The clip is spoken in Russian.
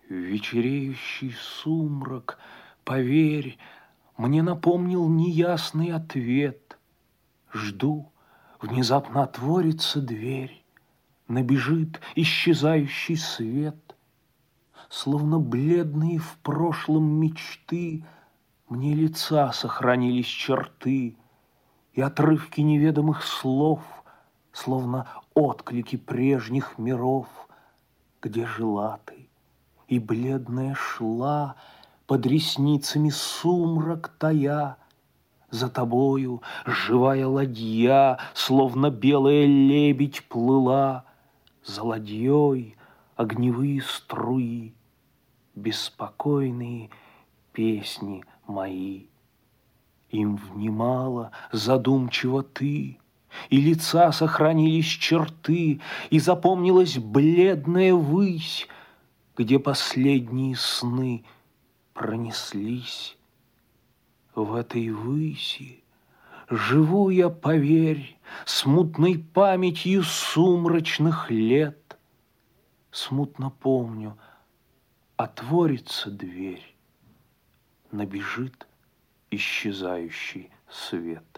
Вечереющий сумрак, поверь, мне напомнил неясный ответ. Жду, внезапно отворится дверь, набежит исчезающий свет. Словно бледные в прошлом мечты мне лица сохранились черты, и отрывки неведомых слов, словно отклики прежних миров, где жила ты, и бледная шла, под ресницами сумрак тая. За тобою живая ладья, словно белая лебедь, плыла. За ладьей огневые струи, беспокойные песни мои. Им внимала задумчиво ты, и лица сохранились черты, и запомнилась бледная высь, где последние сны пронеслись. В этой выси живу я, поверь, смутной памятью сумрачных лет. Смутно помню, отворится дверь, набежит исчезающий свет.